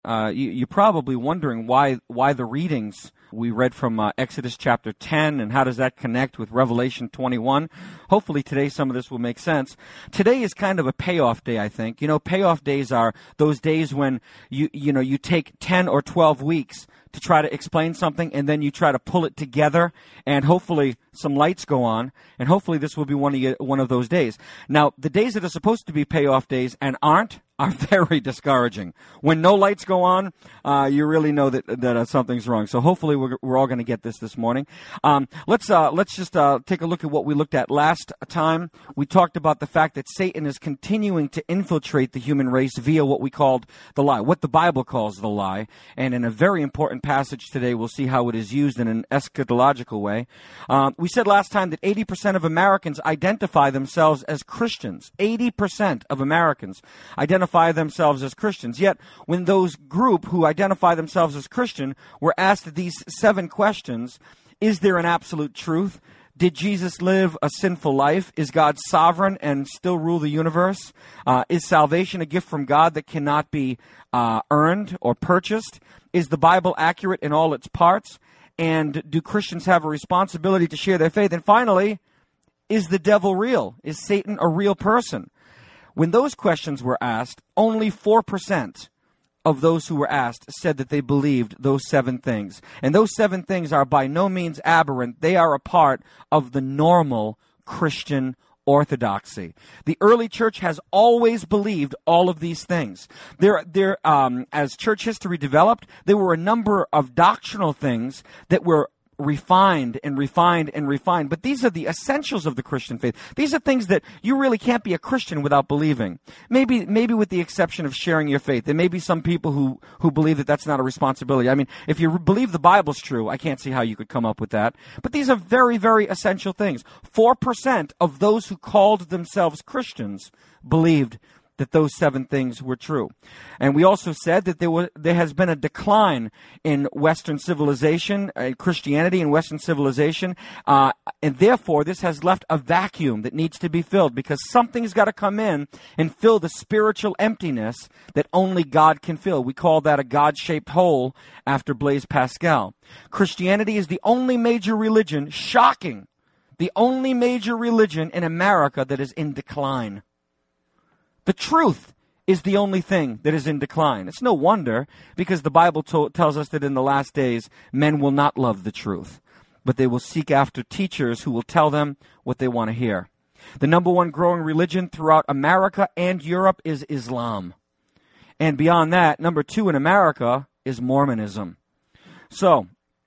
You're probably wondering why the readings we read from Exodus chapter 10, and how does that connect with Revelation 21? Hopefully today some of this will make sense. Today is kind of a payoff day, I think. You know, payoff days are those days when you take 10 or 12 weeks to try to explain something, and then you try to pull it together, and hopefully some lights go on, and hopefully this will be one of those days. Now, the days that are supposed to be payoff days and aren't are very discouraging. When no lights go on, you really know that something's wrong. So hopefully we're all going to get this morning. Let's just take a look at what we looked at last time. We talked about the fact that Satan is continuing to infiltrate the human race via what we called the lie, what the Bible calls the lie. And in a very important passage today, we'll see how it is used in an eschatological way. We said last time that 80% of Americans identify themselves as Christians. 80% of Americans identify themselves as Christians. Yet, when those group who identify themselves as Christian were asked these 7 questions, is there an absolute truth? Did Jesus live a sinful life? Is God sovereign and still rule the universe? Is salvation a gift from God that cannot be earned or purchased? Is the Bible accurate in all its parts? And do Christians have a responsibility to share their faith? And finally, is the devil real? Is Satan a real person? When those questions were asked, only 4% of those who were asked said that they believed those 7 things. And those 7 things are by no means aberrant. They are a part of the normal Christian orthodoxy. The early church has always believed all of these things. As church history developed, there were a number of doctrinal things that were refined and refined and refined. But these are the essentials of the Christian faith. These are things that you really can't be a Christian without believing. Maybe with the exception of sharing your faith. There may be some people who believe that that's not a responsibility. I mean, if you believe the Bible's true, I can't see how you could come up with that. But these are very, very essential things. 4% of those who called themselves Christians believed that those 7 things were true. And we also said that there has been a decline in Western civilization, Christianity in Western civilization, and therefore this has left a vacuum that needs to be filled, because something's got to come in and fill the spiritual emptiness that only God can fill. We call that a God-shaped hole after Blaise Pascal. Christianity is the only major religion, shocking, the only major religion in America that is in decline. The truth is the only thing that is in decline. It's no wonder, because the Bible tells us that in the last days, men will not love the truth, but they will seek after teachers who will tell them what they want to hear. The number 1 growing religion throughout America and Europe is Islam. And beyond that, number 2 in America is Mormonism. So,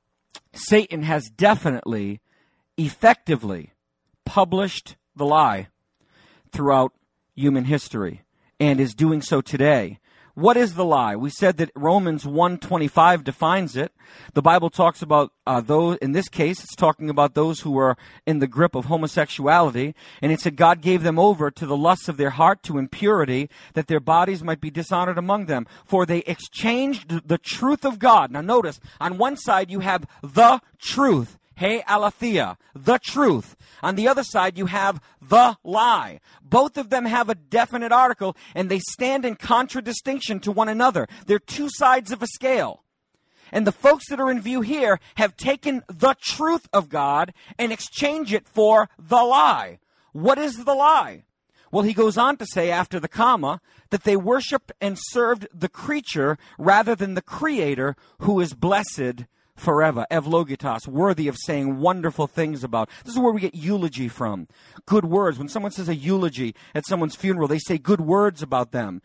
Satan has definitely, effectively published the lie throughout human history, and is doing so today. What is the lie? We said that Romans 1:25 defines it. The Bible talks about those, in this case, it's talking about those who were in the grip of homosexuality, and it said God gave them over to the lusts of their heart, to impurity, that their bodies might be dishonored among them. For they exchanged the truth of God. Now notice, on one side you have the truth, Hey Aletheia, the truth. On the other side, you have the lie. Both of them have a definite article, and they stand in contradistinction to one another. They're 2 sides of a scale. And the folks that are in view here have taken the truth of God and exchanged it for the lie. What is the lie? Well, he goes on to say after the comma that they worshiped and served the creature rather than the Creator, who is blessed forever, evlogitos, worthy of saying wonderful things about. This is where we get eulogy from. Good words. When someone says a eulogy at someone's funeral, they say good words about them.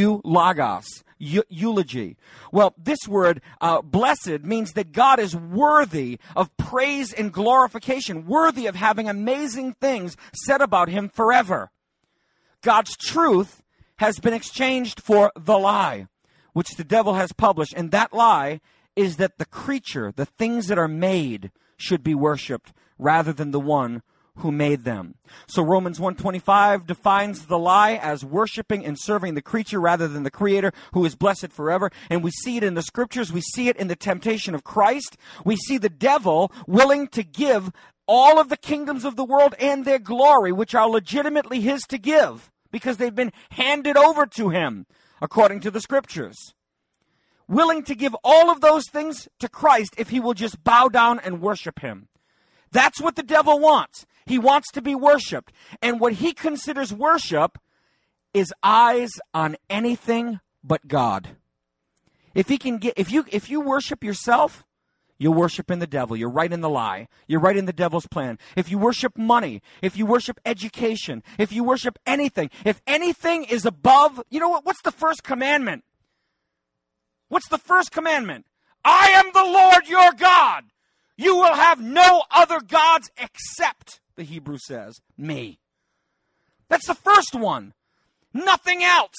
Eulogy. Well, this word, blessed, means that God is worthy of praise and glorification, worthy of having amazing things said about him forever. God's truth has been exchanged for the lie, which the devil has published, and that lie is that the creature, the things that are made, should be worshipped rather than the one who made them. So Romans 1:25 defines the lie as worshiping and serving the creature rather than the Creator, who is blessed forever. And we see it in the Scriptures. We see it in the temptation of Christ. We see the devil willing to give all of the kingdoms of the world and their glory, which are legitimately his to give, because they've been handed over to him, according to the Scriptures. willing to give all of those things to Christ if he will just bow down and worship him. That's what the devil wants. He wants to be worshiped. And what he considers worship is eyes on anything but God. If you worship yourself, you're worshiping the devil. You're right in the lie. You're right in the devil's plan. If you worship money, if you worship education, if you worship anything, if anything is above, you know what? What's the first commandment? What's the first commandment? I am the Lord your God. You will have no other gods except, the Hebrew says, me. That's the first one. Nothing else.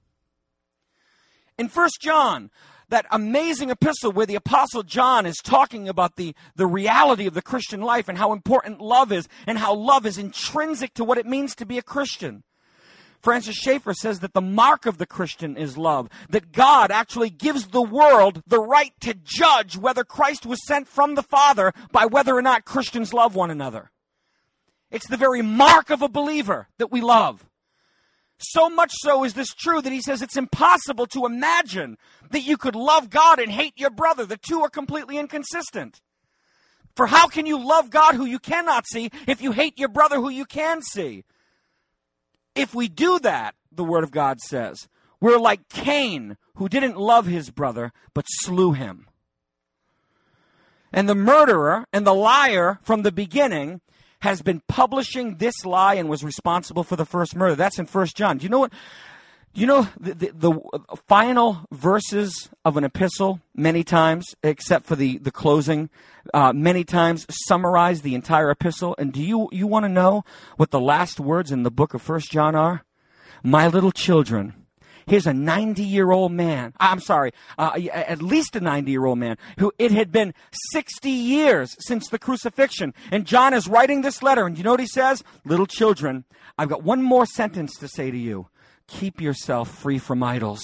In 1 John, that amazing epistle where the Apostle John is talking about the reality of the Christian life and how important love is and how love is intrinsic to what it means to be a Christian. Francis Schaeffer says that the mark of the Christian is love, that God actually gives the world the right to judge whether Christ was sent from the Father by whether or not Christians love one another. It's the very mark of a believer that we love. So much so is this true that he says it's impossible to imagine that you could love God and hate your brother. The two are completely inconsistent. For how can you love God who you cannot see if you hate your brother who you can see? If we do that, the Word of God says, we're like Cain, who didn't love his brother, but slew him. And the murderer and the liar from the beginning has been publishing this lie and was responsible for the first murder. That's in 1 John. Do you know what? You know the final verses of an epistle, many times, except for the closing, many times summarize the entire epistle. And do you want to know what the last words in the book of 1 John are? My little children. Here's a 90-year-old man. At least a 90-year-old man who it had been 60 years since the crucifixion. And John is writing this letter. And you know what he says? Little children, I've got one more sentence to say to you. Keep yourself free from idols.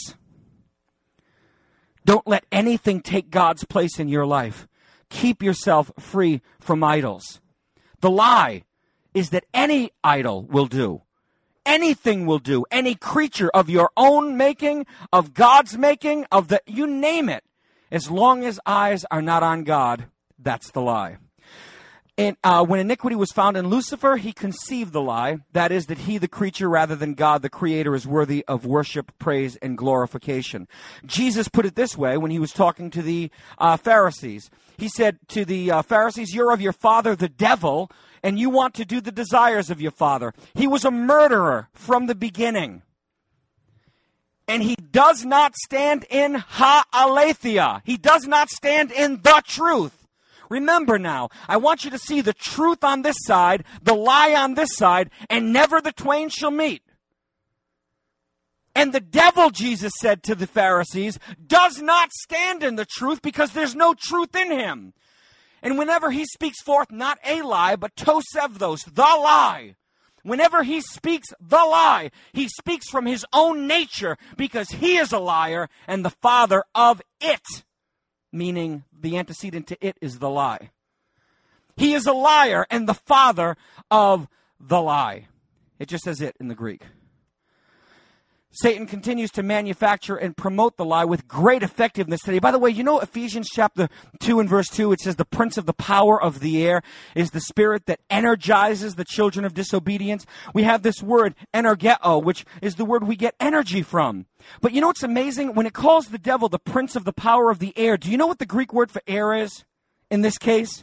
Don't let anything take God's place in your life. Keep yourself free from idols. The lie is that any idol will do. Anything will do. Any creature of your own making, of God's making, you name it. As long as eyes are not on God, that's the lie. And when iniquity was found in Lucifer, he conceived the lie. That is, that he, the creature, rather than God, the creator, is worthy of worship, praise, and glorification. Jesus put it this way when he was talking to the Pharisees. He said to the Pharisees, you're of your father, the devil, and you want to do the desires of your father. He was a murderer from the beginning. And he does not stand in ha-aletheia. He does not stand in the truth. Remember now, I want you to see the truth on this side, the lie on this side, and never the twain shall meet. And the devil, Jesus said to the Pharisees, does not stand in the truth because there's no truth in him. And whenever he speaks forth not a lie, but tosevdos, the lie, whenever he speaks the lie, he speaks from his own nature because he is a liar and the father of it. Meaning the antecedent to it is the lie. He is a liar and the father of the lie. It just says it in the Greek. Satan continues to manufacture and promote the lie with great effectiveness today. By the way, you know Ephesians chapter 2 and verse 2, it says the prince of the power of the air is the spirit that energizes the children of disobedience. We have this word, energeo, which is the word we get energy from. But you know what's amazing? When it calls the devil the prince of the power of the air, do you know what the Greek word for air is in this case?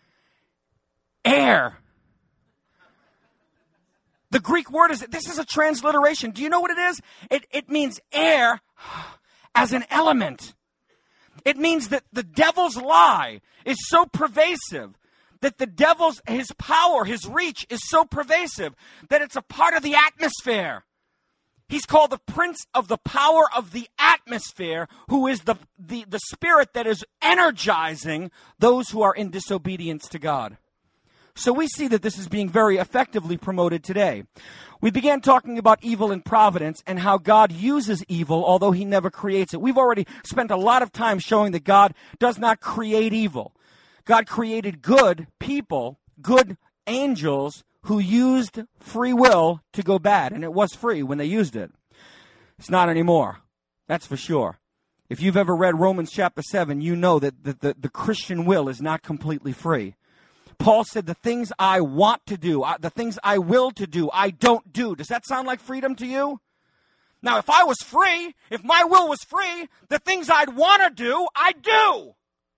Air. The Greek word this is a transliteration. Do you know what it is? It means air as an element. It means that the devil's lie is so pervasive, that his power, his reach is so pervasive that it's a part of the atmosphere. He's called the prince of the power of the atmosphere, who is the spirit that is energizing those who are in disobedience to God. So we see that this is being very effectively promoted today. We began talking about evil and providence and how God uses evil, although he never creates it. We've already spent a lot of time showing that God does not create evil. God created good people, good angels, who used free will to go bad. And it was free when they used it. It's not anymore. That's for sure. If you've ever read Romans chapter 7, you know that the Christian will is not completely free. Paul said, the things I want to do, the things I will to do, I don't do. Does that sound like freedom to you? Now, if I was free, if my will was free, the things I'd want to do, I do.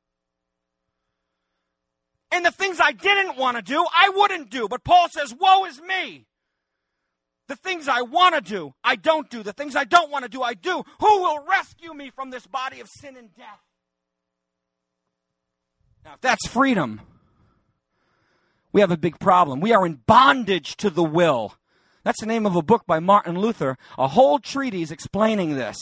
And the things I didn't want to do, I wouldn't do. But Paul says, woe is me. The things I want to do, I don't do. The things I don't want to do, I do. Who will rescue me from this body of sin and death? Now, if that's freedom, we have a big problem. We are in bondage to the will. That's the name of a book by Martin Luther, a whole treatise explaining this.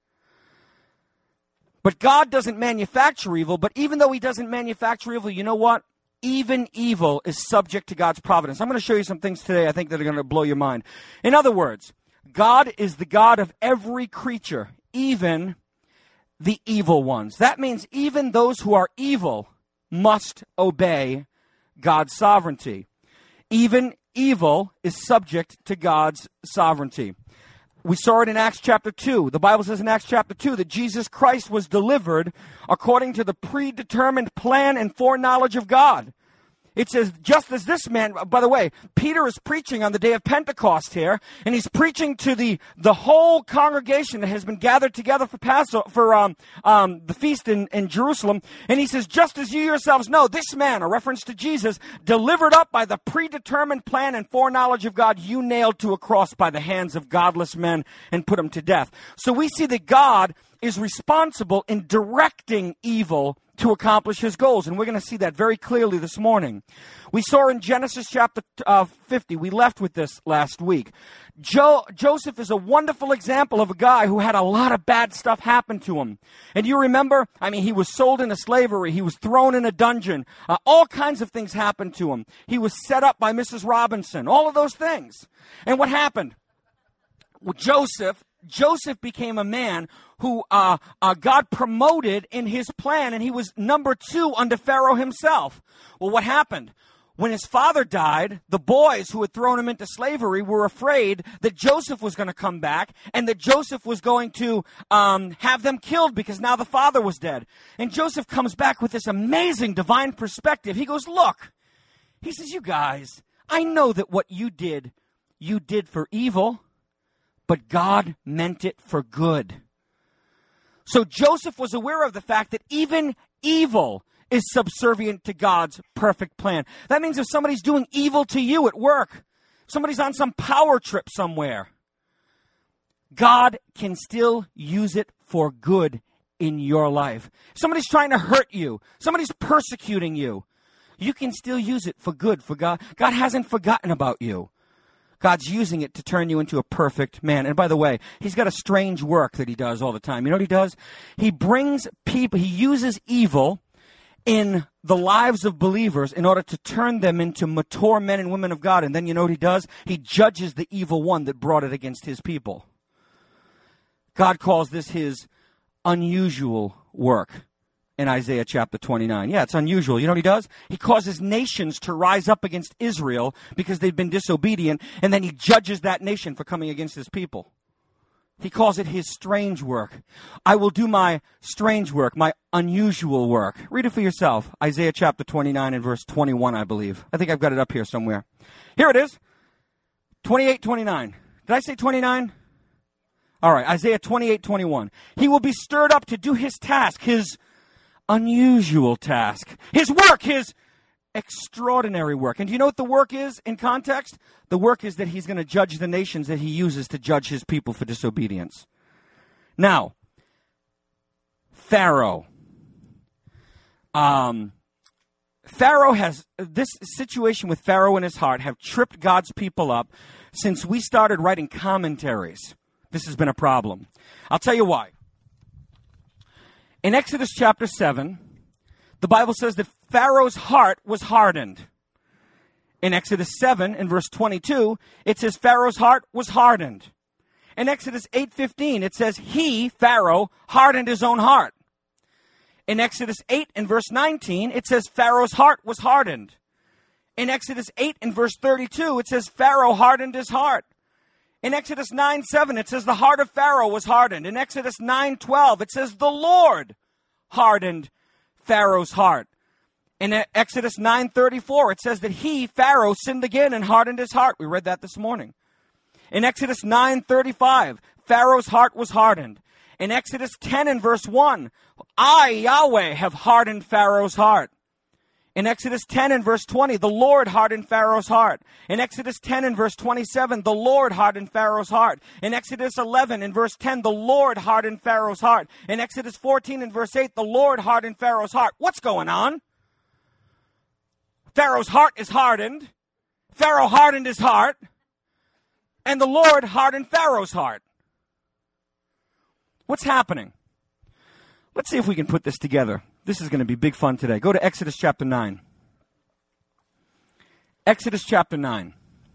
But God doesn't manufacture evil, but even though he doesn't manufacture evil, you know what? Even evil is subject to God's providence. I'm going to show you some things today I think that are going to blow your mind. In other words, God is the God of every creature, even the evil ones. That means even those who are evil must obey God's sovereignty. Even evil is subject to God's sovereignty. We saw it in Acts chapter 2. The Bible says in Acts chapter 2 that Jesus Christ was delivered according to the predetermined plan and foreknowledge of God. It says, just as this man, by the way, Peter is preaching on the day of Pentecost here, and he's preaching to the whole congregation that has been gathered together for Passover, for the feast in Jerusalem. And he says, just as you yourselves know, this man, a reference to Jesus, delivered up by the predetermined plan and foreknowledge of God, you nailed to a cross by the hands of godless men and put him to death. So we see that God is responsible in directing evil to accomplish his goals. And we're going to see that very clearly this morning. We saw in Genesis chapter 50, we left with this last week. Joseph is a wonderful example of a guy who had a lot of bad stuff happen to him. And you remember, he was sold into slavery. He was thrown in a dungeon. All kinds of things happened to him. He was set up by Mrs. Robinson. All of those things. And what happened? Well, Joseph became a man who God promoted in his plan, and he was number 2 under Pharaoh himself. Well, what happened? When his father died, the boys who had thrown him into slavery were afraid that Joseph was going to come back and that Joseph was going to have them killed because now the father was dead. And Joseph comes back with this amazing divine perspective. He goes, look, he says, you guys, I know that what you did for evil, but God meant it for good. So Joseph was aware of the fact that even evil is subservient to God's perfect plan. That means if somebody's doing evil to you at work, somebody's on some power trip somewhere, God can still use it for good in your life. If somebody's trying to hurt you, somebody's persecuting you, you can still use it for good for God. God hasn't forgotten about you. God's using it to turn you into a perfect man. And by the way, he's got a strange work that he does all the time. You know what he does? He brings people, he uses evil in the lives of believers in order to turn them into mature men and women of God. And then you know what he does? He judges the evil one that brought it against his people. God calls this his unusual work. In Isaiah chapter 29. Yeah, it's unusual. You know what he does? He causes nations to rise up against Israel because they've been disobedient, and then he judges that nation for coming against his people. He calls it his strange work. I will do my strange work, my unusual work. Read it for yourself. Isaiah chapter 29 and verse 21, I believe. I think I've got it up here somewhere. Here it is. 28:29. Did I say 29? All right, Isaiah 28:21. He will be stirred up to do his task, his unusual task, his work, his extraordinary work. And do you know what the work is in context? The work is that he's going to judge the nations that he uses to judge his people for disobedience. Now, Pharaoh. Pharaoh has, this situation with Pharaoh in his heart have tripped God's people up since we started writing commentaries. This has been a problem. I'll tell you why. In Exodus chapter 7, the Bible says that Pharaoh's heart was hardened. In Exodus 7, in verse 22, it says Pharaoh's heart was hardened. In Exodus 8:15, it says he, Pharaoh, hardened his own heart. In Exodus 8 and verse 19, it says Pharaoh's heart was hardened. In Exodus 8 and verse 32, it says Pharaoh hardened his heart. In Exodus 9:7, it says the heart of Pharaoh was hardened. In Exodus 9:12, it says the Lord hardened Pharaoh's heart. In Exodus 9:34, it says that he, Pharaoh, sinned again and hardened his heart. We read that this morning. In Exodus 9:35, Pharaoh's heart was hardened. In Exodus 10 and verse 1, I, Yahweh, have hardened Pharaoh's heart. In Exodus 10 and verse 20, the Lord hardened Pharaoh's heart. In Exodus 10 and verse 27, the Lord hardened Pharaoh's heart. In Exodus 11 and verse 10, the Lord hardened Pharaoh's heart. In Exodus 14 and verse 8, the Lord hardened Pharaoh's heart. What's going on? Pharaoh's heart is hardened. Pharaoh hardened his heart. And the Lord hardened Pharaoh's heart. What's happening? Let's see if we can put this together. This is going to be big fun today. Go to Exodus chapter 9. Exodus chapter 9.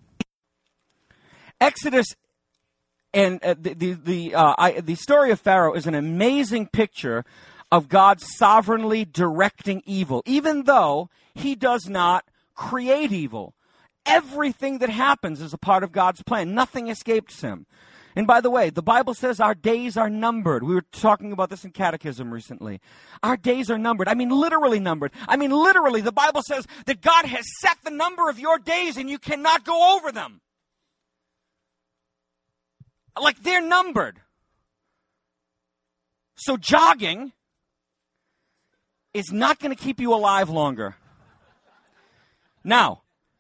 Exodus and the story of Pharaoh is an amazing picture of God sovereignly directing evil, even though he does not create evil. Everything that happens is a part of God's plan. Nothing escapes him. And by the way, the Bible says our days are numbered. We were talking about this in catechism recently. Our days are numbered. I mean, literally numbered. I mean, literally, the Bible says that God has set the number of your days and you cannot go over them. Like they're numbered. So jogging is not going to keep you alive longer. Now,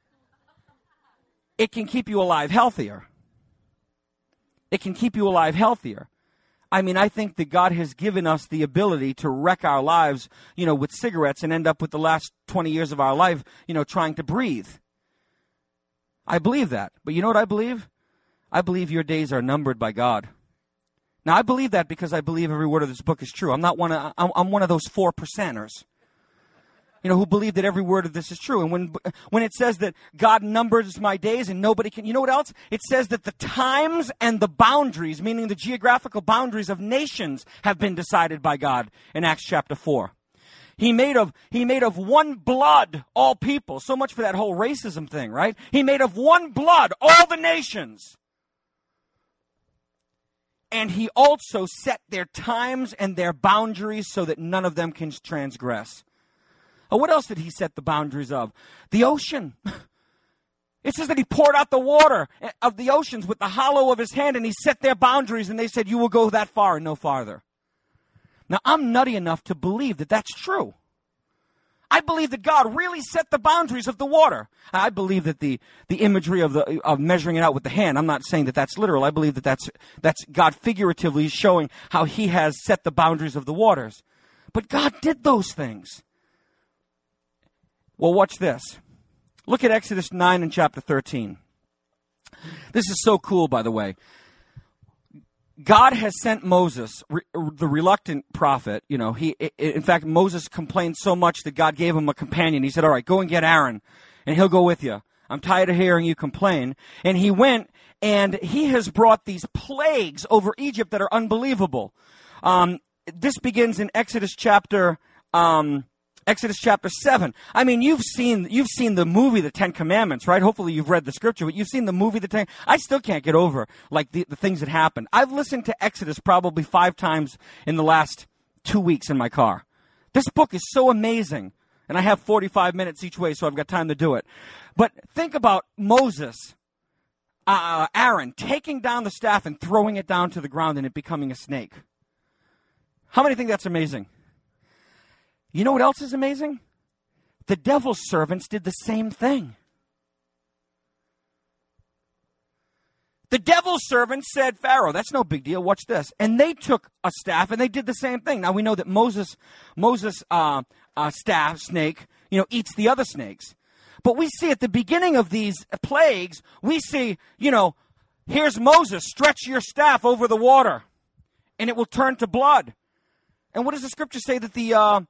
it can keep you alive healthier. It can keep you alive healthier. I mean, I think that God has given us the ability to wreck our lives, with cigarettes and end up with the last 20 years of our life, trying to breathe. I believe that. But you know what I believe? I believe your days are numbered by God. Now, I believe that because I believe every word of this book is true. I'm one of those 4%ers. Who believe that every word of this is true. And when it says that God numbers my days and nobody can, you know what else? It says that the times and the boundaries, meaning the geographical boundaries of nations, have been decided by God in Acts chapter 4. He made of one blood all people. So much for that whole racism thing, right? He made of one blood all the nations. And he also set their times and their boundaries so that none of them can transgress. What else did he set the boundaries of? The ocean. It says that he poured out the water of the oceans with the hollow of his hand, and he set their boundaries, and they said, you will go that far and no farther. Now, I'm nutty enough to believe that that's true. I believe that God really set the boundaries of the water. I believe that the imagery of measuring it out with the hand, I'm not saying that that's literal. I believe that that's God figuratively showing how he has set the boundaries of the waters. But God did those things. Well, watch this. Look at Exodus 9 and chapter 13. This is so cool, by the way. God has sent Moses, the reluctant prophet. In fact, Moses complained so much that God gave him a companion. He said, all right, go and get Aaron, and he'll go with you. I'm tired of hearing you complain. And he went, and he has brought these plagues over Egypt that are unbelievable. This begins in Exodus chapter 7. I mean, you've seen the movie, The Ten Commandments, right? Hopefully you've read the scripture, but you've seen the movie, I still can't get over, the things that happened. I've listened to Exodus probably 5 times in the last 2 weeks in my car. This book is so amazing, and I have 45 minutes each way, so I've got time to do it. But think about Moses, Aaron, taking down the staff and throwing it down to the ground and it becoming a snake. How many think that's amazing? You know what else is amazing? The devil's servants did the same thing. The devil's servants said, Pharaoh, that's no big deal. Watch this. And they took a staff and they did the same thing. Now we know that Moses' staff, snake, eats the other snakes. But we see at the beginning of these plagues, we see, here's Moses, stretch your staff over the water and it will turn to blood. And what does the scripture say that the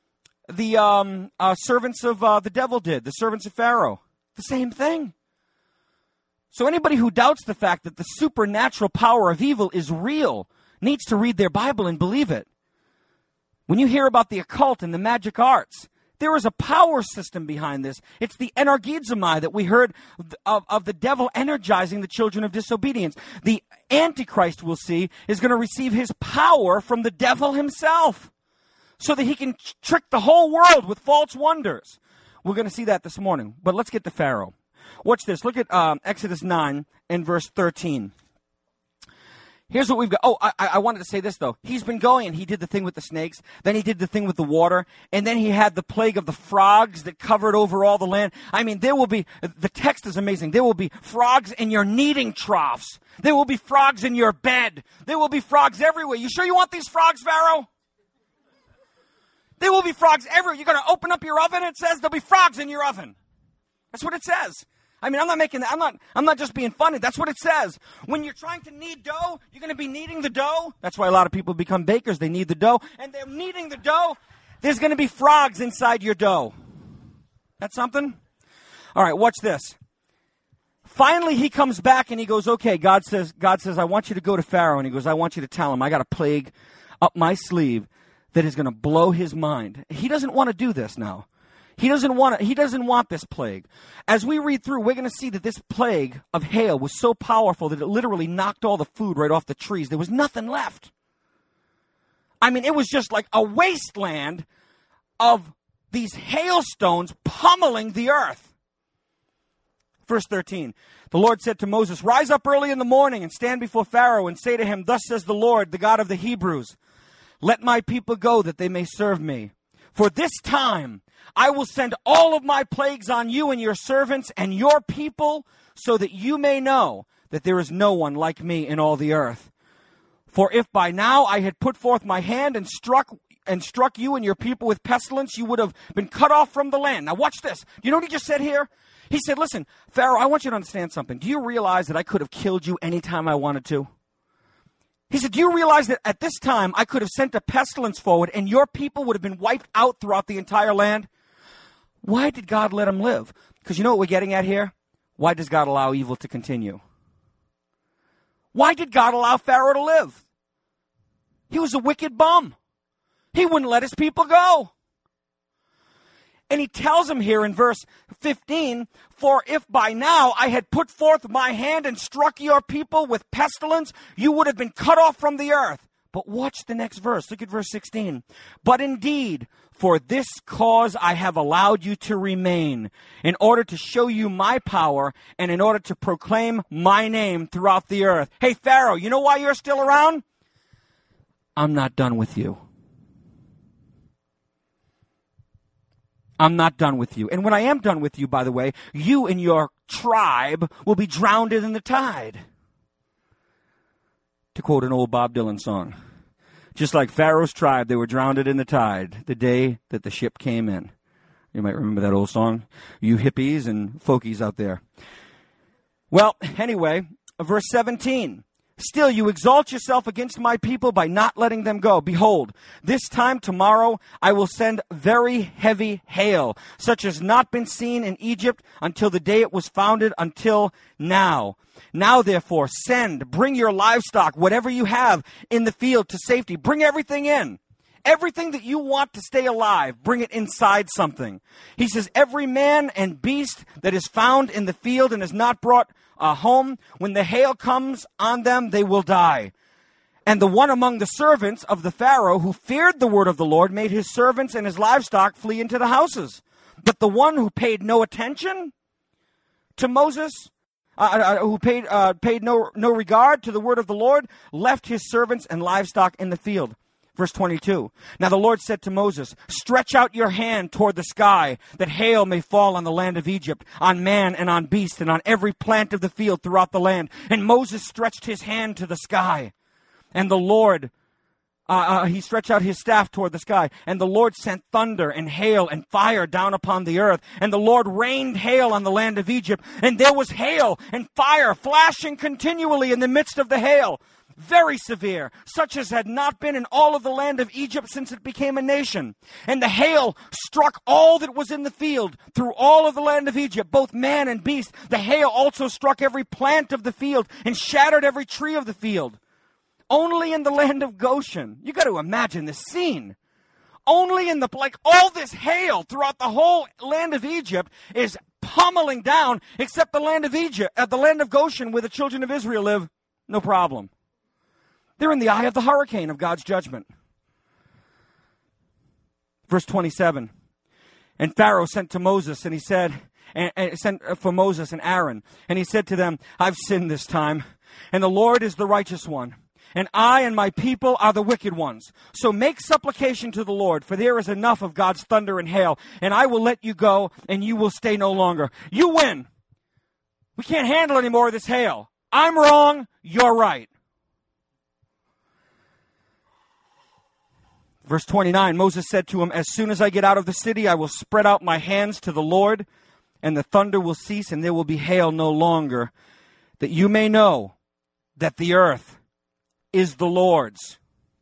servants of the devil did, the servants of Pharaoh? The same thing. So anybody who doubts the fact that the supernatural power of evil is real needs to read their Bible and believe it. When you hear about the occult and the magic arts, there is a power system behind this. It's the energizomai that we heard of the devil energizing the children of disobedience. The Antichrist, we'll see, is going to receive his power from the devil himself so that he can trick the whole world with false wonders. We're going to see that this morning. But let's get to Pharaoh. Watch this. Look at Exodus 9 and verse 13. Here's what we've got. Oh, I wanted to say this, though. He's been going, and he did the thing with the snakes. Then he did the thing with the water. And then he had the plague of the frogs that covered over all the land. I mean, there will be, the text is amazing. There will be frogs in your kneading troughs. There will be frogs in your bed. There will be frogs everywhere. You sure you want these frogs, Pharaoh? There will be frogs everywhere. You're going to open up your oven, it says there'll be frogs in your oven. That's what it says. I mean, I'm not making that. I'm not just being funny. That's what it says. When you're trying to knead dough, you're going to be kneading the dough. That's why a lot of people become bakers. They knead the dough, and they're kneading the dough. There's going to be frogs inside your dough. That's something? All right, watch this. Finally, he comes back and he goes, okay, God says, I want you to go to Pharaoh. And he goes, I want you to tell him I got a plague up my sleeve that is going to blow his mind. He doesn't want to do this now. He doesn't want this plague. As we read through, we're going to see that this plague of hail was so powerful that it literally knocked all the food right off the trees. There was nothing left. I mean, it was just like a wasteland of these hailstones pummeling the earth. Verse 13, the Lord said to Moses, rise up early in the morning and stand before Pharaoh and say to him, thus says the Lord, the God of the Hebrews, let my people go that they may serve me. For this time I will send all of my plagues on you and your servants and your people, so that you may know that there is no one like me in all the earth. For if by now I had put forth my hand and struck you and your people with pestilence, you would have been cut off from the land. Now watch this. You know what he just said here? He said, listen, Pharaoh, I want you to understand something. Do you realize that I could have killed you anytime I wanted to? He said, do you realize that at this time I could have sent a pestilence forward and your people would have been wiped out throughout the entire land? Why did God let him live? Because you know what we're getting at here? Why does God allow evil to continue? Why did God allow Pharaoh to live? He was a wicked bum. He wouldn't let his people go. And he tells him here in verse 15, for if by now I had put forth my hand and struck your people with pestilence, you would have been cut off from the earth. But watch the next verse. Look at verse 16. But indeed, for this cause I have allowed you to remain, in order to show you my power and in order to proclaim my name throughout the earth. Hey, Pharaoh, you know why you're still around? I'm not done with you. I'm not done with you. And when I am done with you, by the way, you and your tribe will be drowned in the tide. To quote an old Bob Dylan song. Just like Pharaoh's tribe, they were drowned in the tide the day that the ship came in. You might remember that old song. You hippies and folkies out there. Well, anyway, verse 17. Still, you exalt yourself against my people by not letting them go. Behold, this time tomorrow I will send very heavy hail, such as not been seen in Egypt until the day it was founded until now. Now, therefore, bring your livestock, whatever you have in the field to safety. Bring everything in. Everything that you want to stay alive, bring it inside something. He says, every man and beast that is found in the field and is not brought home, when the hail comes on them, they will die. And the one among the servants of the Pharaoh who feared the word of the Lord made his servants and his livestock flee into the houses. But the one who paid no attention to Moses, who paid no regard to the word of the Lord, left his servants and livestock in the field. Verse 22, now the Lord said to Moses, stretch out your hand toward the sky, that hail may fall on the land of Egypt, on man and on beast, and on every plant of the field throughout the land. And Moses stretched his hand to the sky, and the Lord, he stretched out his staff toward the sky, and the Lord sent thunder and hail and fire down upon the earth. And the Lord rained hail on the land of Egypt, and there was hail and fire flashing continually in the midst of the hail. Very severe, such as had not been in all of the land of Egypt since it became a nation. And the hail struck all that was in the field through all of the land of Egypt, both man and beast. The hail also struck every plant of the field and shattered every tree of the field. Only in the land of Goshen, you got to imagine this scene. only in the, like all this hail throughout the whole land of Egypt is pummeling down, except the land of Egypt, the land of Goshen where the children of Israel live, no problem. They're in the eye of the hurricane of God's judgment. Verse 27, and Pharaoh sent to Moses, and he said, and sent for Moses and Aaron, and he said to them, I've sinned this time, and the Lord is the righteous one, and I and my people are the wicked ones. So make supplication to the Lord, for there is enough of God's thunder and hail, and I will let you go, and you will stay no longer. You win. We can't handle any more of this hail. I'm wrong, you're right. Verse 29, Moses said to him, as soon as I get out of the city, I will spread out my hands to the Lord, and the thunder will cease, and there will be hail no longer, that you may know that the earth is the Lord's.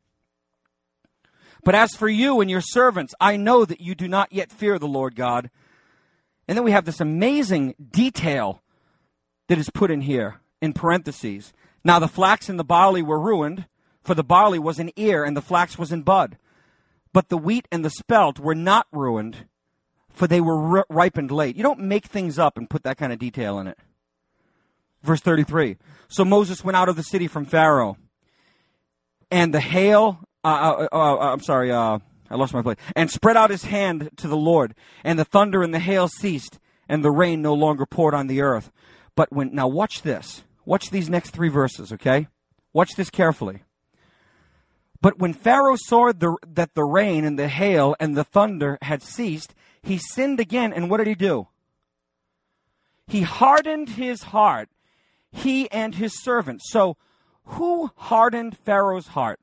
But as for you and your servants, I know that you do not yet fear the Lord God. And then we have this amazing detail that is put in here, in parentheses. Now the flax and the barley were ruined, for the barley was in ear, and the flax was in bud. But the wheat and the spelt were not ruined, for they were ripened late. You don't make things up and put that kind of detail in it. Verse 33. So Moses went out of the city from Pharaoh, and the hail, I lost my place, and spread out his hand to the Lord, and the thunder and the hail ceased, and the rain no longer poured on the earth. But now watch this. Watch these next 3 verses, okay? Watch this carefully. But when Pharaoh saw that the rain and the hail and the thunder had ceased, he sinned again, and what did he do? He hardened his heart, he and his servants. So, who hardened Pharaoh's heart?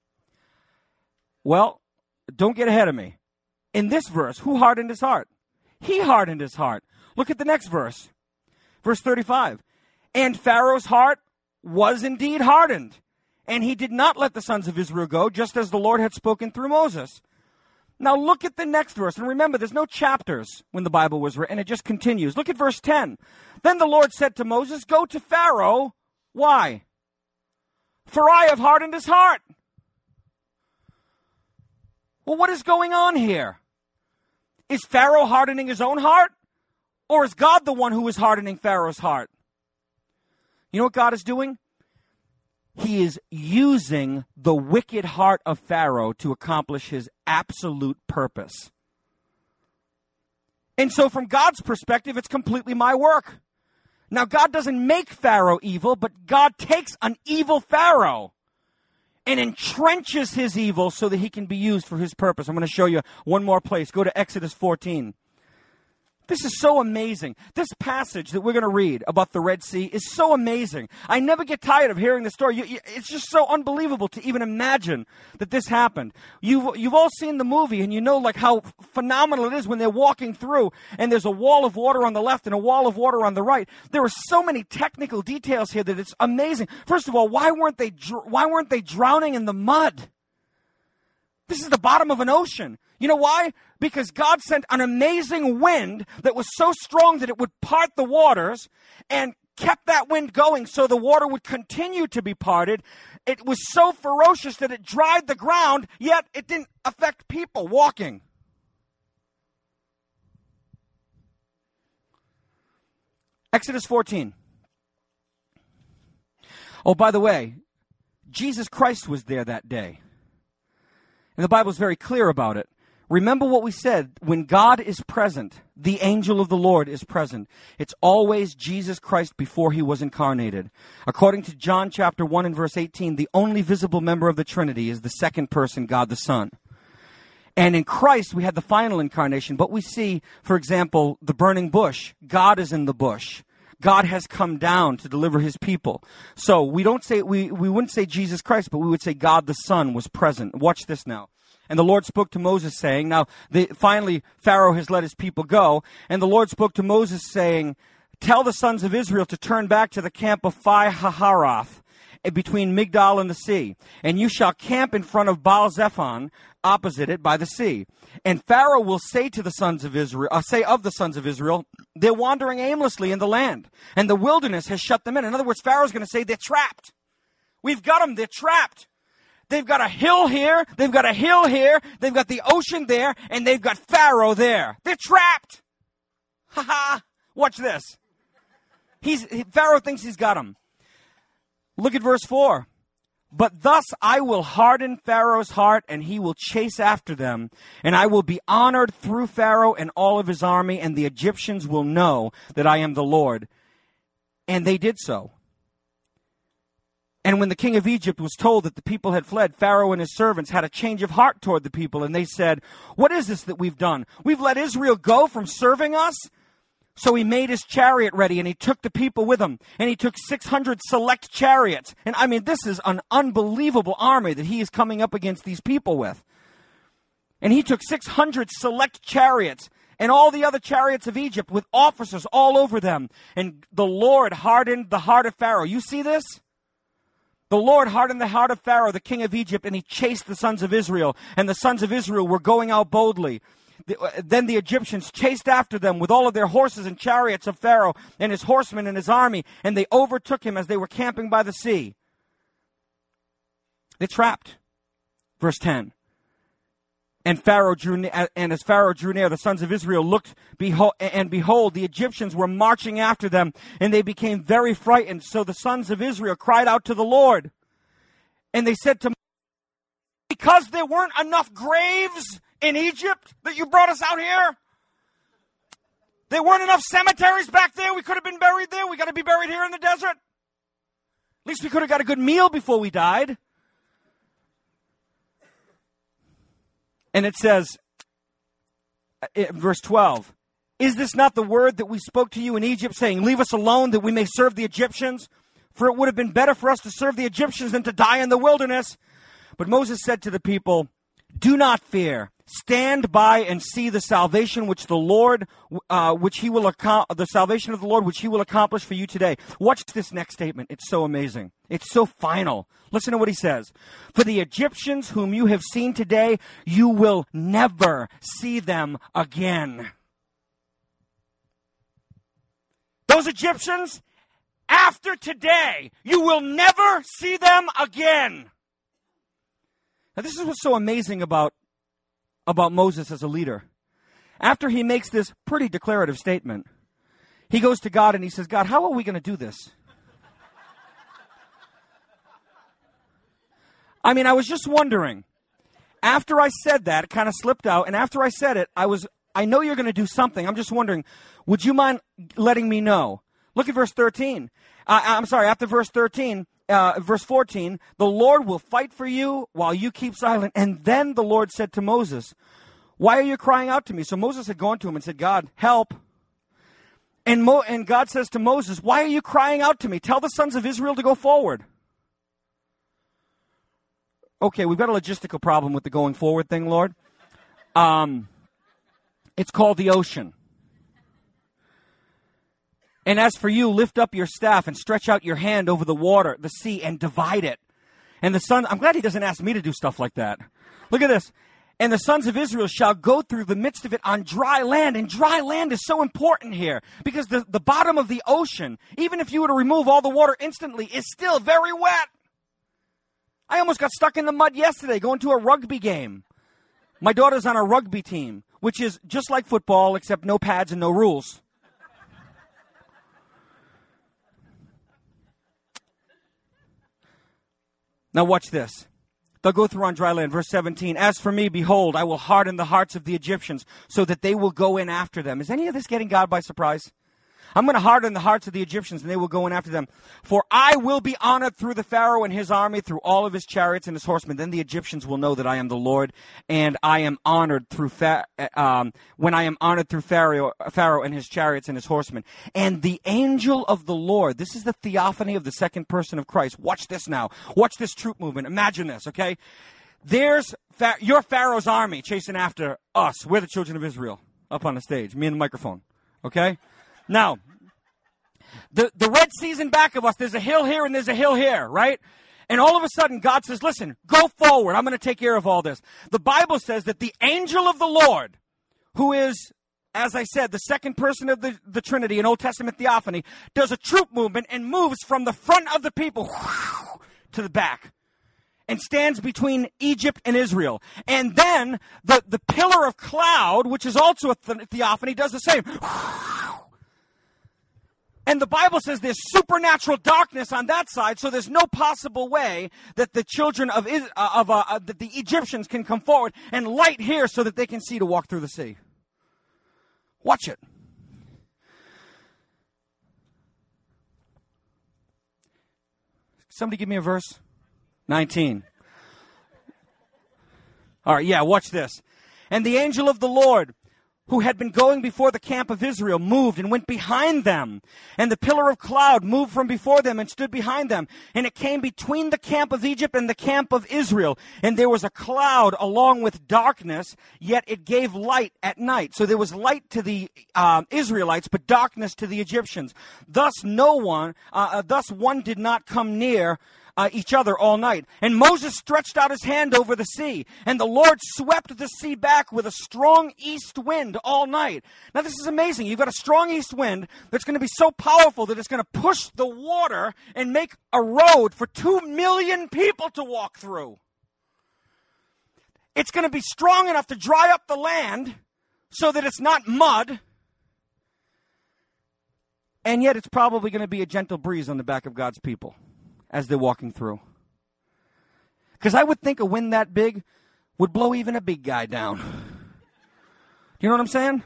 Well, don't get ahead of me. In this verse, who hardened his heart? He hardened his heart. Look at the next verse. Verse 35. And Pharaoh's heart was indeed hardened, and he did not let the sons of Israel go, just as the Lord had spoken through Moses. Now look at the next verse. And remember, there's no chapters when the Bible was written. It just continues. Look at verse 10. Then the Lord said to Moses, go to Pharaoh. Why? For I have hardened his heart. Well, what is going on here? Is Pharaoh hardening his own heart? Or is God the one who is hardening Pharaoh's heart? You know what God is doing? He is using the wicked heart of Pharaoh to accomplish his absolute purpose. And so from God's perspective, it's completely my work. Now, God doesn't make Pharaoh evil, but God takes an evil Pharaoh and entrenches his evil so that he can be used for his purpose. I'm going to show you one more place. Go to Exodus 14. This is so amazing. This passage that we're going to read about the Red Sea is so amazing. I never get tired of hearing the story. It's just so unbelievable to even imagine that this happened. You've all seen the movie, and you know like how phenomenal it is when they're walking through, and there's a wall of water on the left and a wall of water on the right. There are so many technical details here that it's amazing. First of all, why weren't they drowning in the mud? This is the bottom of an ocean. You know why? Because God sent an amazing wind that was so strong that it would part the waters and kept that wind going so the water would continue to be parted. It was so ferocious that it dried the ground, yet it didn't affect people walking. Exodus 14. Oh, by the way, Jesus Christ was there that day. And the Bible is very clear about it. Remember what we said. When God is present, the angel of the Lord is present. It's always Jesus Christ before he was incarnated. According to John chapter 1 and verse 18, the only visible member of the Trinity is the second person, God the Son. And in Christ, we had the final incarnation. But we see, for example, the burning bush. God is in the bush. God has come down to deliver his people. So we wouldn't say Jesus Christ, but we would say God the Son was present. Watch this now. And the Lord spoke to Moses saying, finally Pharaoh has let his people go. And the Lord spoke to Moses saying, tell the sons of Israel to turn back to the camp of Pi-hahiroth between Migdal and the sea. And you shall camp in front of Baal-zephon, opposite it by the sea. And Pharaoh will say to the sons of Israel, they're wandering aimlessly in the land, and the wilderness has shut them in. In other words, Pharaoh's going to say they're trapped. We've got them, they're trapped. they've got a hill here, they've got a hill here, they've got the ocean there, and they've got Pharaoh there. They're trapped. Ha ha. Watch this. Pharaoh thinks he's got them. Look at verse 4. But thus I will harden Pharaoh's heart, and he will chase after them. And I will be honored through Pharaoh and all of his army, and the Egyptians will know that I am the Lord. And they did so. And when the king of Egypt was told that the people had fled, Pharaoh and his servants had a change of heart toward the people, and they said, what is this that we've done? We've let Israel go from serving us? So he made his chariot ready, and he took the people with him, and he took 600 select chariots. And I mean, this is an unbelievable army that he is coming up against these people with. And he took 600 select chariots, and all the other chariots of Egypt with officers all over them. And the Lord hardened the heart of Pharaoh. You see this? The Lord hardened the heart of Pharaoh, the king of Egypt, and he chased the sons of Israel. And the sons of Israel were going out boldly. Then the Egyptians chased after them with all of their horses and chariots of Pharaoh and his horsemen and his army, and they overtook him as they were camping by the sea. They're trapped. Verse 10. And as Pharaoh drew near, the sons of Israel looked, and behold, the Egyptians were marching after them, and they became very frightened. So the sons of Israel cried out to the Lord, and they said to Moses, because there weren't enough graves in Egypt that you brought us out here? There weren't enough cemeteries back there. We could have been buried there. We got to be buried here in the desert. At least we could have got a good meal before we died. And it says, verse 12, is this not the word that we spoke to you in Egypt, saying, leave us alone that we may serve the Egyptians? For it would have been better for us to serve the Egyptians than to die in the wilderness. But Moses said to the people, do not fear. Stand by and see the salvation which the Lord, the salvation of the Lord, which he will accomplish for you today. Watch this next statement. It's so amazing. It's so final. Listen to what he says. For the Egyptians whom you have seen today, you will never see them again. Those Egyptians, after today, you will never see them again. Now, this is what's so amazing about Moses as a leader. After he makes this pretty declarative statement, he goes to God and he says, God, how are we going to do this? I mean, I was just wondering. After I said that, it kind of slipped out. And after I said it, I know you're going to do something. I'm just wondering, would you mind letting me know? Look at verse 13. After verse 13, verse 14, the Lord will fight for you while you keep silent. And then the Lord said to Moses, why are you crying out to me? So Moses had gone to him and said, God, help. And God says to Moses, why are you crying out to me? Tell the sons of Israel to go forward. Okay, we've got a logistical problem with the going forward thing, Lord. It's called the ocean. And as for you, lift up your staff and stretch out your hand over the water, the sea, and divide it. And the son, I'm glad he doesn't ask me to do stuff like that. Look at this. And the sons of Israel shall go through the midst of it on dry land. And dry land is so important here because the bottom of the ocean, even if you were to remove all the water instantly, is still very wet. I almost got stuck in the mud yesterday going to a rugby game. My daughter's on a rugby team, which is just like football, except no pads and no rules. Now watch this. They'll go through on dry land. Verse 17, as for me, behold, I will harden the hearts of the Egyptians so that they will go in after them. Is any of this getting God by surprise? I'm going to harden the hearts of the Egyptians and they will go in after them. For I will be honored through the Pharaoh and his army, through all of his chariots and his horsemen. Then the Egyptians will know that I am the Lord, and I am honored through when I am honored through Pharaoh and his chariots and his horsemen. And the angel of the Lord, this is the theophany of the second person of Christ. Watch this now. Watch this troop movement. Imagine this, okay? There's your Pharaoh's army chasing after us. We're the children of Israel up on the stage. Me and the microphone, okay? Now, the Red Sea's in back of us. There's a hill here and there's a hill here, right? And all of a sudden, God says, listen, go forward. I'm going to take care of all this. The Bible says that the angel of the Lord, who is, as I said, the second person of the Trinity in Old Testament theophany, does a troop movement and moves from the front of the people to the back. and stands between Egypt and Israel. And then the pillar of cloud, which is also a theophany, does the same. And the Bible says there's supernatural darkness on that side, so there's no possible way that the children of that the Egyptians can come forward, and light here so that they can see to walk through the sea. Watch it. Somebody give me a verse. 19. All right, yeah, watch this. And the angel of the Lord, who had been going before the camp of Israel, moved and went behind them. And the pillar of cloud moved from before them and stood behind them. And it came between the camp of Egypt and the camp of Israel. And there was a cloud along with darkness, yet it gave light at night. So there was light to the Israelites, but darkness to the Egyptians. Thus one did not come near each other all night. And Moses stretched out his hand over the sea, and the Lord swept the sea back with a strong east wind all night. Now this is amazing. You've got a strong east wind that's going to be so powerful that it's going to push the water and make a road for 2 million people to walk through. It's going to be strong enough to dry up the land so that it's not mud. And yet it's probably going to be a gentle breeze on the back of God's people as they're walking through. Because I would think a wind that big would blow even a big guy down. You know what I'm saying?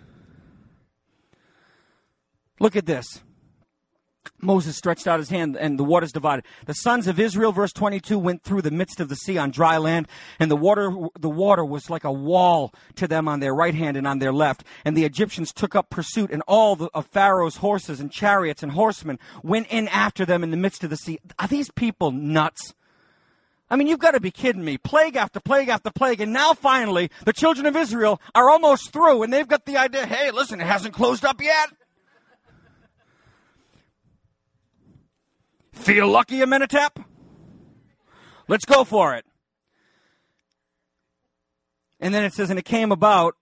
Look at this. Moses stretched out his hand, and the waters divided. The sons of Israel, verse 22, went through the midst of the sea on dry land, and the water was like a wall to them on their right hand and on their left. And the Egyptians took up pursuit, and all of Pharaoh's horses and chariots and horsemen went in after them in the midst of the sea. Are these people nuts? I mean, you've got to be kidding me. Plague after plague after plague, and now finally, the children of Israel are almost through, and they've got the idea, hey, listen, it hasn't closed up yet. Feel lucky, Amenhotep? Let's go for it. And then it says, and it came about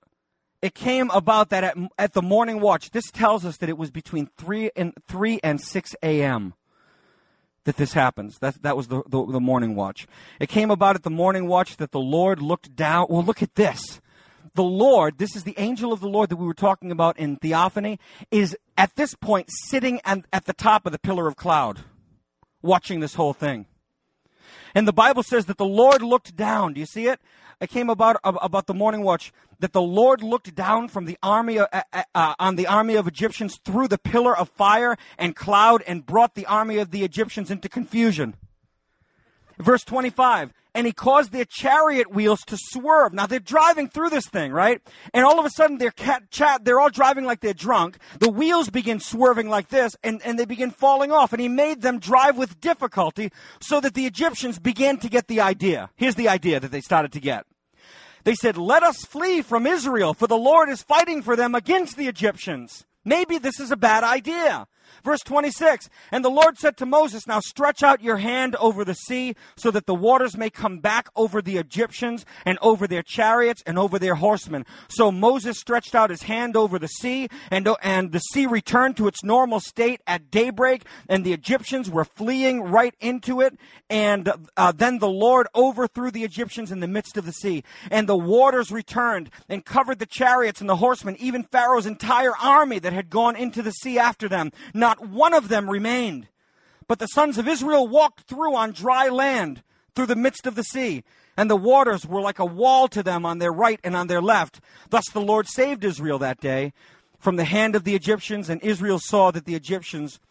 that at the morning watch. This tells us that it was between 3 and 6 a.m. that this happens. That was the morning watch. It came about at the morning watch that the Lord looked down. Well, look at this. The Lord, this is the angel of the Lord that we were talking about in Theophany, is at this point sitting at the top of the pillar of cloud, watching this whole thing. And the Bible says that the Lord looked down. Do you see it? It came about the morning watch that the Lord looked down from the army on the army of Egyptians through the pillar of fire and cloud and brought the army of the Egyptians into confusion. Verse 25, and he caused their chariot wheels to swerve. Now they're driving through this thing, right? And all of a sudden they're all driving like they're drunk. The wheels begin swerving like this, and they begin falling off. And he made them drive with difficulty so that the Egyptians began to get the idea. Here's the idea that they started to get. They said, let us flee from Israel, for the Lord is fighting for them against the Egyptians. Maybe this is a bad idea. Verse 26, and the Lord said to Moses, now stretch out your hand over the sea so that the waters may come back over the Egyptians and over their chariots and over their horsemen. So Moses stretched out his hand over the sea, and the sea returned to its normal state at daybreak, and the Egyptians were fleeing right into it. And then the Lord overthrew the Egyptians in the midst of the sea. And the waters returned and covered the chariots and the horsemen, even Pharaoh's entire army that had gone into the sea after them. Not one of them remained. But the sons of Israel walked through on dry land through the midst of the sea, and the waters were like a wall to them on their right and on their left. Thus the Lord saved Israel that day from the hand of the Egyptians, and Israel saw the Egyptians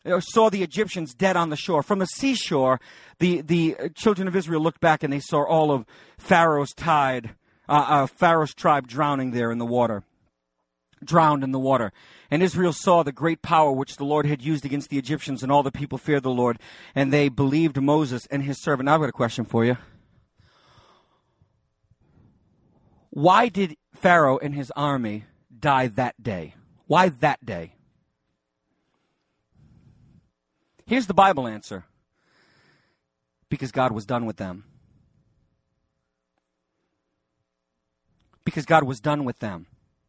dead on the shore. From the seashore, the children of Israel looked back, and they saw all of Pharaoh's tribe drowning there in the water. Drowned in the water. And Israel saw the great power which the Lord had used against the Egyptians, and all the people feared the Lord, and they believed Moses and his servant. Now I've got a question for you. Why did Pharaoh and his army die that day? Why that day? Here's the Bible answer. Because God was done with them. Because God was done with them.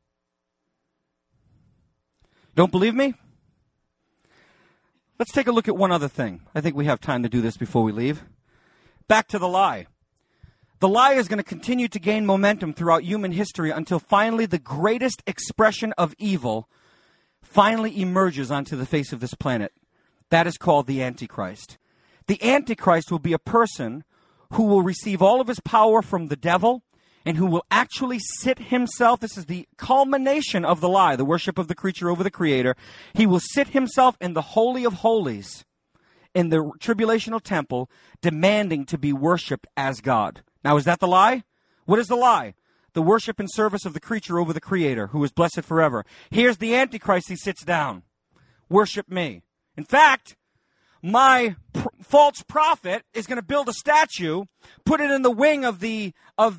Don't believe me? Let's take a look at one other thing. I think we have time to do this before we leave. back to the lie. The lie is going to continue to gain momentum throughout human history until finally the greatest expression of evil finally emerges onto the face of this planet. That is called the Antichrist. The Antichrist will be a person who will receive all of his power from the devil and who will actually sit himself. This is the culmination of the lie, the worship of the creature over the creator. He will sit himself in the Holy of Holies in the tribulational temple, demanding to be worshipped as God. Now, is that the lie? What is the lie? The worship and service of the creature over the creator, who is blessed forever. Here's the Antichrist. He sits down. Worship me. In fact, my false prophet is going to build a statue, put it in the wing of the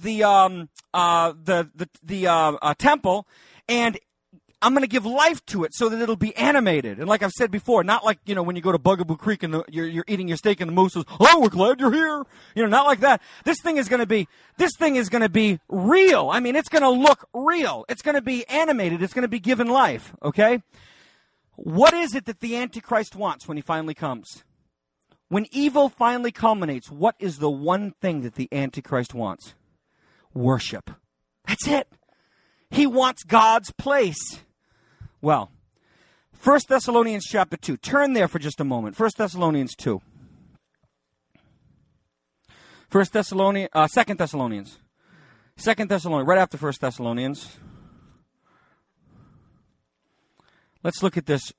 temple, and I'm going to give life to it so that it'll be animated. And like I've said before, not like, when you go to Bugaboo Creek and you're eating your steak and the moose says, "Oh, we're glad you're here." Not like that. This thing is going to be real. I mean, it's going to look real. It's going to be animated. It's going to be given life. Okay? What is it that the Antichrist wants when he finally comes? When evil finally culminates, what is the one thing that the Antichrist wants? Worship. That's it. He wants God's place. Well, 1 Thessalonians chapter 2. Turn there for just a moment. 1 Thessalonians 2. 2 Thessalonians. 2 Thessalonians, right after 1 Thessalonians. Let's look at this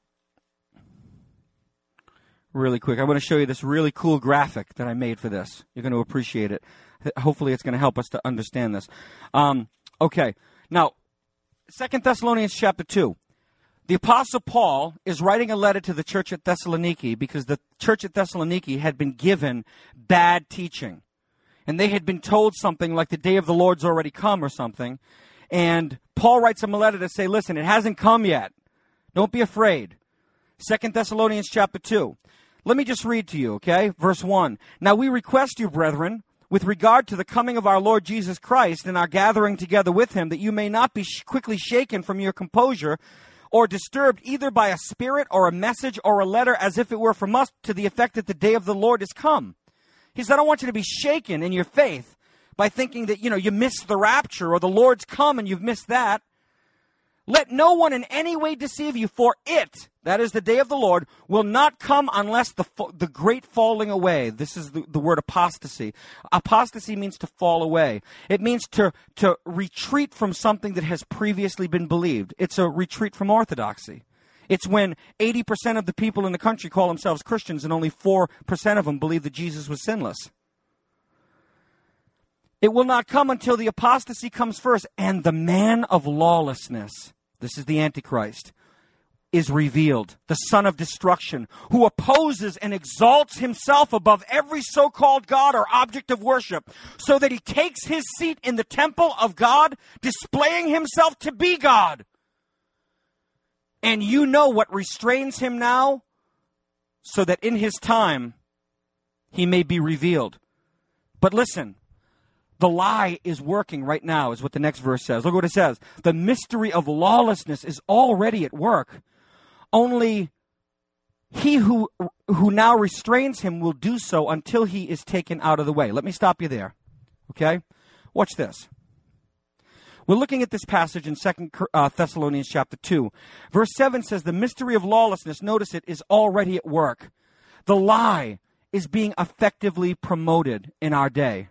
really quick. I want to show you this really cool graphic that I made for this. You're going to appreciate it. Hopefully it's going to help us to understand this. Okay. Now, 2 Thessalonians chapter 2. The Apostle Paul is writing a letter to the church at Thessaloniki because the church at Thessaloniki had been given bad teaching. And they had been told something like the day of the Lord's already come or something. And Paul writes them a letter to say, listen, it hasn't come yet. Don't be afraid. 2 Thessalonians chapter 2. Let me just read to you, okay? Verse 1. Now we request you, brethren, with regard to the coming of our Lord Jesus Christ and our gathering together with him, that you may not be quickly shaken from your composure or disturbed either by a spirit or a message or a letter as if it were from us, to the effect that the day of the Lord is come. He said, I don't want you to be shaken in your faith by thinking that, you missed the rapture or the Lord's come and you've missed that. Let no one in any way deceive you, for it, that is the day of the Lord, will not come unless the great falling away. This is the word apostasy. Apostasy means to fall away. It means to retreat from something that has previously been believed. It's a retreat from orthodoxy. It's when 80% of the people in the country call themselves Christians and only 4% of them believe that Jesus was sinless. It will not come until the apostasy comes first, and the man of lawlessness, this is the Antichrist, is revealed, the son of destruction, who opposes and exalts himself above every so-called God or object of worship, so that he takes his seat in the temple of God, displaying himself to be God. And you know what restrains him now, so that in his time he may be revealed. But listen, the lie is working right now, is what the next verse says. Look what it says. The mystery of lawlessness is already at work. Only he who now restrains him will do so until he is taken out of the way. Let me stop you there. Okay? Watch this. We're looking at this passage in 2 Thessalonians chapter 2. Verse 7 says, the mystery of lawlessness, notice it, is already at work. The lie is being effectively promoted in our day.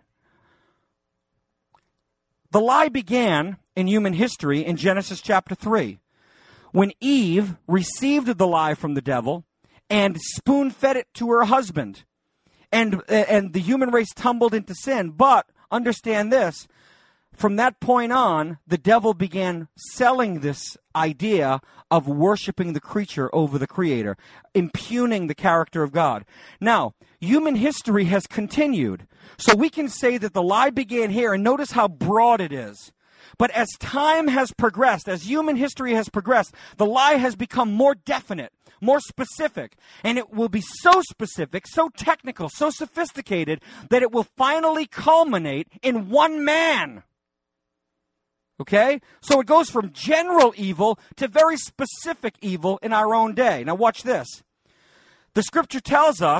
The lie began in human history in Genesis chapter 3, when Eve received the lie from the devil and spoon-fed it to her husband. And the human race tumbled into sin. But understand this, from that point on, the devil began selling this idea of worshiping the creature over the creator, impugning the character of God. Now, human history has continued. So we can say that the lie began here, and notice how broad it is. But as time has progressed, as human history has progressed, the lie has become more definite, more specific. And it will be so specific, so technical, so sophisticated, that it will finally culminate in one man. Okay? So it goes from general evil to very specific evil in our own day. Now watch this. The scripture tells us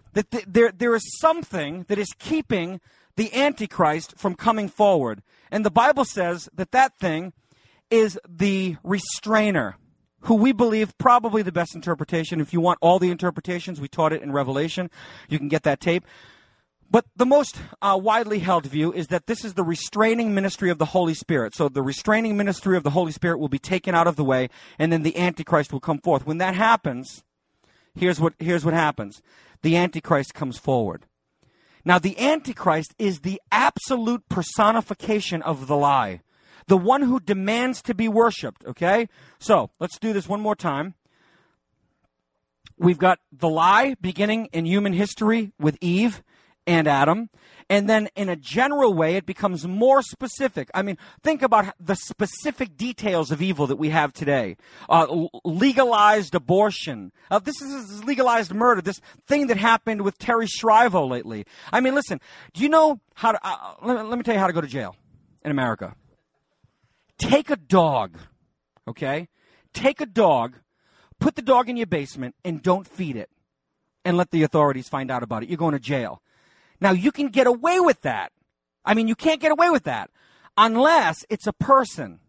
that there is something that is keeping the Antichrist from coming forward. And the Bible says that that thing is the restrainer, who we believe probably the best interpretation. If you want all the interpretations, we taught it in Revelation. You can get that tape. But the most widely held view is that this is the restraining ministry of the Holy Spirit. So the restraining ministry of the Holy Spirit will be taken out of the way, and then the Antichrist will come forth. When that happens, here's what happens. The Antichrist comes forward. Now, the Antichrist is the absolute personification of the lie, the one who demands to be worshipped, okay? So let's do this one more time. We've got the lie beginning in human history with Eve and Adam, and then in a general way it becomes more specific. I mean, think about the specific details of evil that we have today. Legalized abortion. This is legalized murder, this thing that happened with Terry Schiavo lately. I mean, listen, do you know how to, let me tell you how to go to jail in America. Take a dog, okay? Take a dog, put the dog in your basement, and don't feed it, and let the authorities find out about it. You're going to jail. Now, you can get away with that. I mean, you can't get away with that unless it's a person.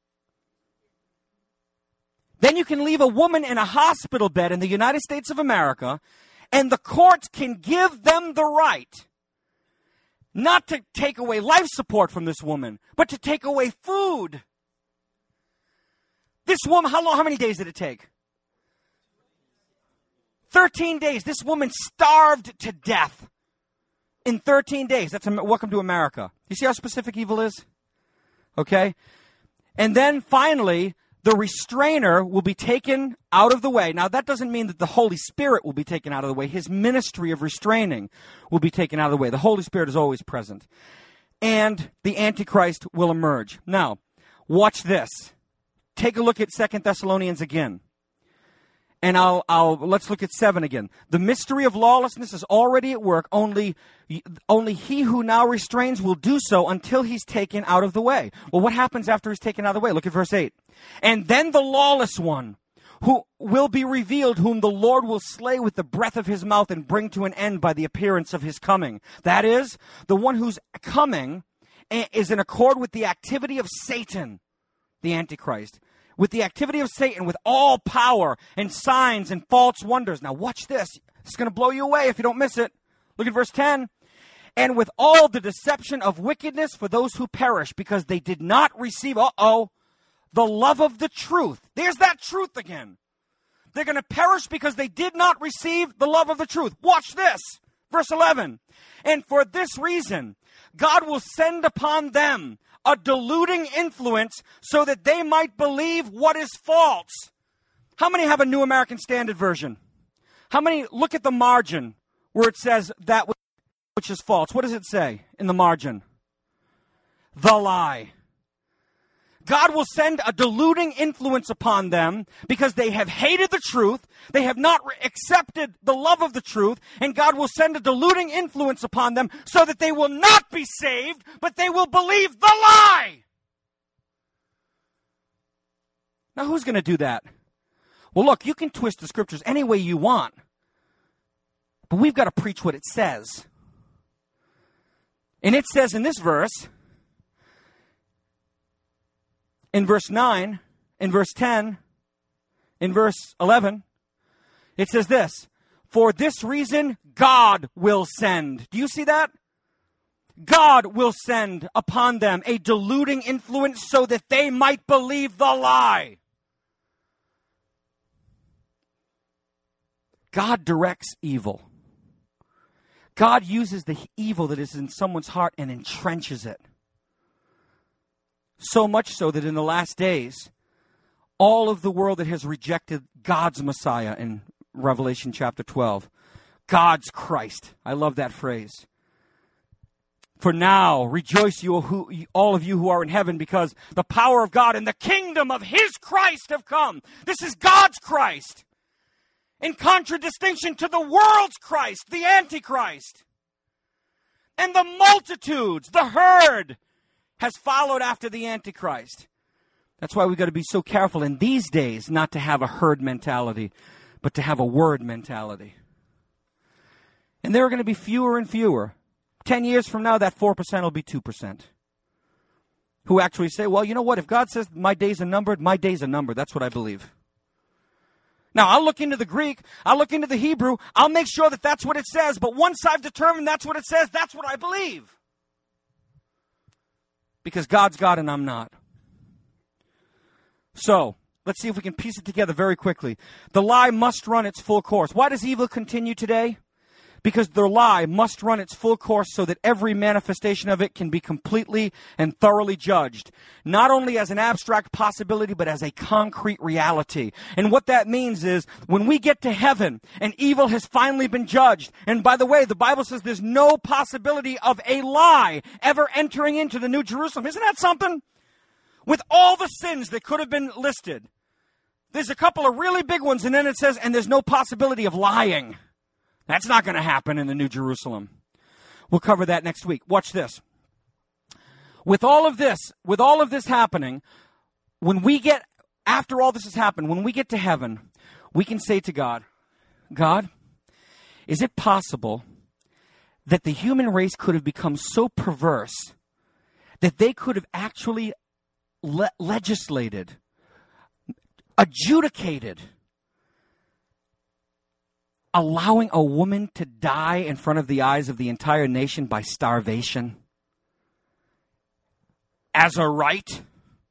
Then you can leave a woman in a hospital bed in the United States of America, and the courts can give them the right not to take away life support from this woman, but to take away food. This woman, how many days did it take? 13 days. This woman starved to death. In 13 days. That's welcome to America. You see how specific evil is? Okay? And then finally, the restrainer will be taken out of the way. Now, that doesn't mean that the Holy Spirit will be taken out of the way. His ministry of restraining will be taken out of the way. The Holy Spirit is always present. And the Antichrist will emerge. Now, watch this. Take a look at 2 Thessalonians again. And let's look at 7 again. The mystery of lawlessness is already at work. Only he who now restrains will do so until he's taken out of the way. Well, what happens after he's taken out of the way? Look at verse 8. And then the lawless one who will be revealed, whom the Lord will slay with the breath of his mouth and bring to an end by the appearance of his coming. That is, the one whose coming is in accord with the activity of Satan, the Antichrist. With the activity of Satan, with all power and signs and false wonders. Now watch this. It's going to blow you away if you don't miss it. Look at verse 10. And with all the deception of wickedness for those who perish, because they did not receive, the love of the truth. There's that truth again. They're going to perish because they did not receive the love of the truth. Watch this. Verse 11. And for this reason, God will send upon them a deluding influence so that they might believe what is false. How many have a New American Standard Version? How many look at the margin where it says that which is false? What does it say in the margin? The lie. God will send a deluding influence upon them because they have hated the truth. They have not accepted the love of the truth. And God will send a deluding influence upon them so that they will not be saved, but they will believe the lie. Now, who's going to do that? Well, look, you can twist the scriptures any way you want, but we've got to preach what it says. And it says in this verse, in verse 9, in verse 10, in verse 11, it says this, for this reason, God will send. Do you see that? God will send upon them a deluding influence so that they might believe the lie. God directs evil. God uses the evil that is in someone's heart and entrenches it. So much so that in the last days, all of the world that has rejected God's Messiah in Revelation chapter 12, God's Christ. I love that phrase. For now, rejoice all of you who are in heaven, because the power of God and the kingdom of his Christ have come. This is God's Christ, in contradistinction to the world's Christ, the Antichrist. And the multitudes, the herd, has followed after the Antichrist. That's why we've got to be so careful in these days not to have a herd mentality, but to have a word mentality. And there are going to be fewer and fewer. 10 years from now, that 4% will be 2%. Who actually say, well, you know what? If God says my days are numbered, my days are numbered. That's what I believe. Now, I'll look into the Greek. I'll look into the Hebrew. I'll make sure that that's what it says. But once I've determined that's what it says, that's what I believe. Because God's God and I'm not. So, let's see if we can piece it together very quickly. The lie must run its full course. Why does evil continue today? Because the lie must run its full course so that every manifestation of it can be completely and thoroughly judged. Not only as an abstract possibility, but as a concrete reality. And what that means is, when we get to heaven and evil has finally been judged, and by the way, the Bible says there's no possibility of a lie ever entering into the New Jerusalem. Isn't that something? With all the sins that could have been listed, there's a couple of really big ones, and then it says, and there's no possibility of lying. That's not going to happen in the New Jerusalem. We'll cover that next week. Watch this. With all of this happening, after all this has happened, when we get to heaven, we can say to God, God, is it possible that the human race could have become so perverse that they could have actually legislated, adjudicated, allowing a woman to die in front of the eyes of the entire nation by starvation as a right?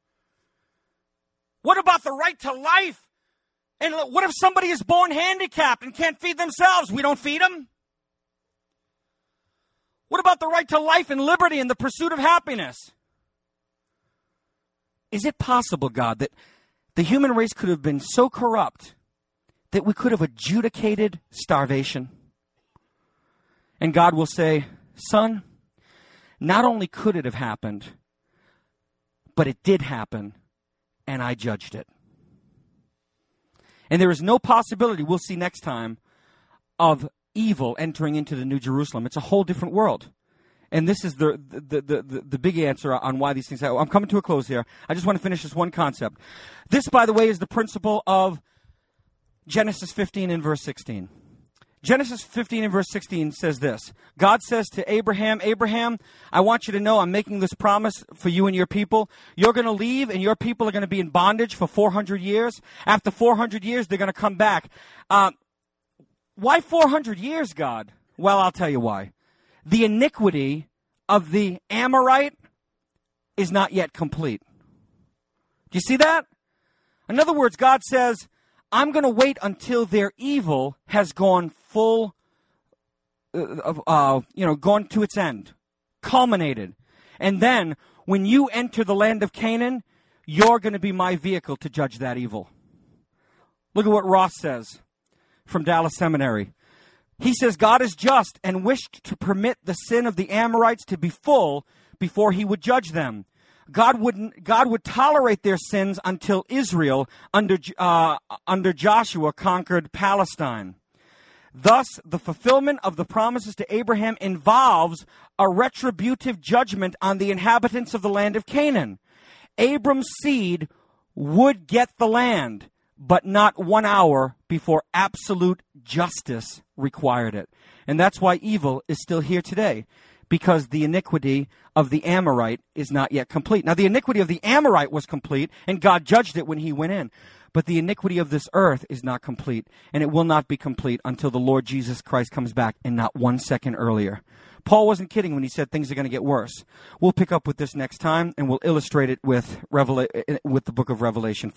What about the right to life? And what if somebody is born handicapped and can't feed themselves? We don't feed them? What about the right to life and liberty and the pursuit of happiness? Is it possible, God, that the human race could have been so corrupt that we could have adjudicated starvation? And God will say, son, not only could it have happened, but it did happen, and I judged it. And there is no possibility, we'll see next time, of evil entering into the New Jerusalem. It's a whole different world. And this is the big answer on why these things happen. I'm coming to a close here. I just want to finish this one concept. This, by the way, is the principle of Genesis 15 and verse 16. Genesis 15 and verse 16 says this. God says to Abraham, Abraham, I want you to know I'm making this promise for you and your people. You're going to leave and your people are going to be in bondage for 400 years. After 400 years, they're going to come back. Why 400 years, God? Well, I'll tell you why. The iniquity of the Amorite is not yet complete. Do you see that? In other words, God says, I'm going to wait until their evil has gone full, gone to its end, culminated. And then, when you enter the land of Canaan, you're going to be my vehicle to judge that evil. Look at what Ross says from Dallas Seminary. He says, God is just and wished to permit the sin of the Amorites to be full before he would judge them. God would tolerate their sins until Israel under Joshua conquered Palestine. Thus, the fulfillment of the promises to Abraham involves a retributive judgment on the inhabitants of the land of Canaan. Abram's seed would get the land, but not 1 hour before absolute justice required it. And that's why evil is still here today, because the iniquity of the Amorite is not yet complete. Now, the iniquity of the Amorite was complete, and God judged it when he went in. But the iniquity of this earth is not complete, and it will not be complete until the Lord Jesus Christ comes back, and not 1 second earlier. Paul wasn't kidding when he said things are going to get worse. We'll pick up with this next time, and we'll illustrate it with the book of Revelation.